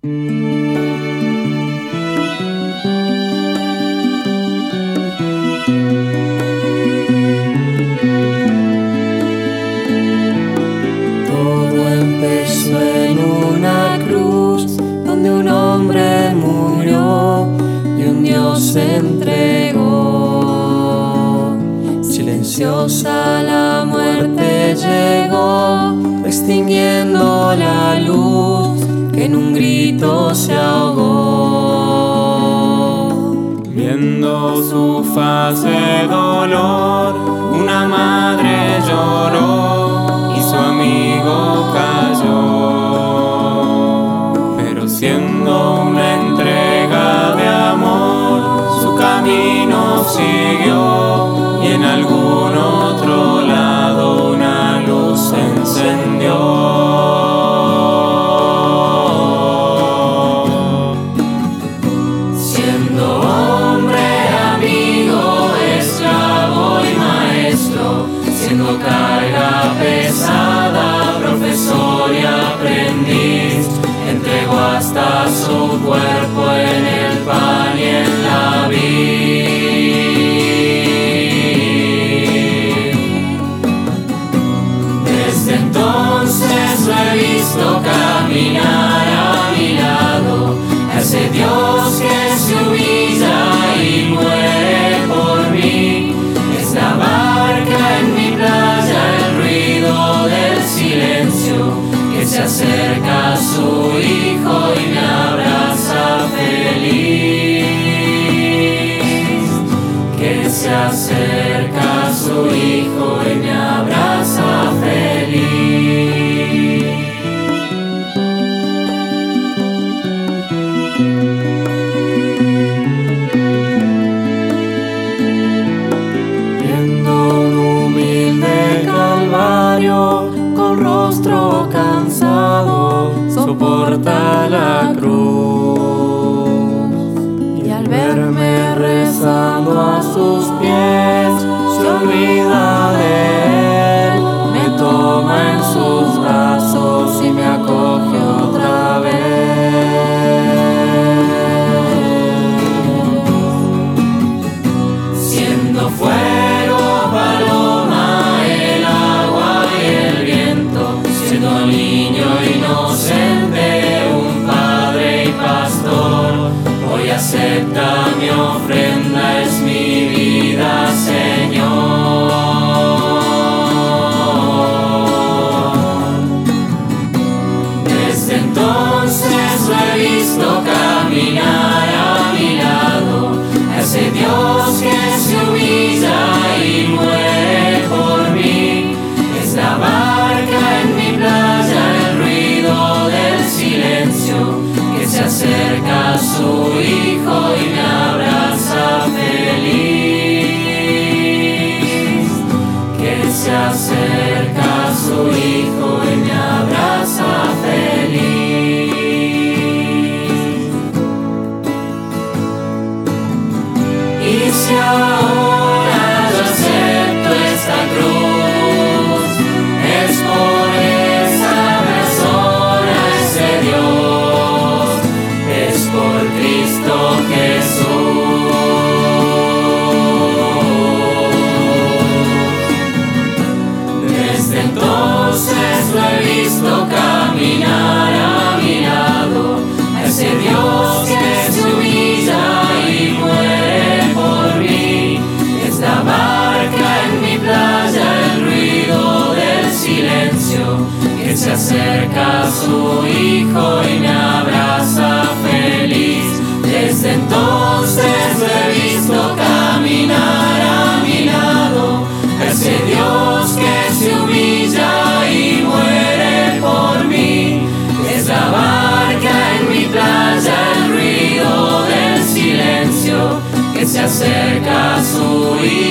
Todo empezó en una cruz donde un hombre murió y un Dios se entregó. Silenciosa la muerte llegó, extinguiendo la luz que en un grito se ahogó. Viendo su faz de dolor, una madre lloró y su amigo cayó. Pero siendo una entrega de amor, su camino siguió y en algún otro lado una luz se encendió. Siendo carga pesada, profesor y aprendiz, entregó hasta su cuerpo en el pan y en la vid. Desde entonces lo he visto caminar a mi lado, a ese Dios que se humilla y muere por mí. Esta barca en mi playa, el ruido del silencio, que se acerca a su hijo y me abraza feliz. Que se acerca a su hijo y me abraza feliz. Con rostro cansado soporta la cruz, y al verme rezando a sus pies se olvida de él, me toma en sus brazos y me acoge otra vez. Siendo fuego, paloma, siendo niño inocente, un padre y pastor, hoy acepta mi ofrenda, es mi vida, Señor. Desde entonces lo he visto caminar a mi lado, a ese Dios que se humilla y muere por mí. Es la barca en mi playa, el ruido del silencio, que se acerca a su hijo y me abraza feliz. Que se acerca a su hijo y me abraza feliz. Y si ahora yo acepto esta cruz, es por esa persona, ese Dios, es por Cristo Jesús. Desde entonces lo he visto caminar a mi lado, a ese Dios que se humilla y muere por mí. Es la barca en mi playa, el ruido del silencio, que se acerca a su hijo y me abraza feliz. Desde entonces lo he visto caminar a mi lado, a ese Dios que se humilla y muere por mí. Es la barca en mi playa, el ruido del silencio, que se acerca a su hijo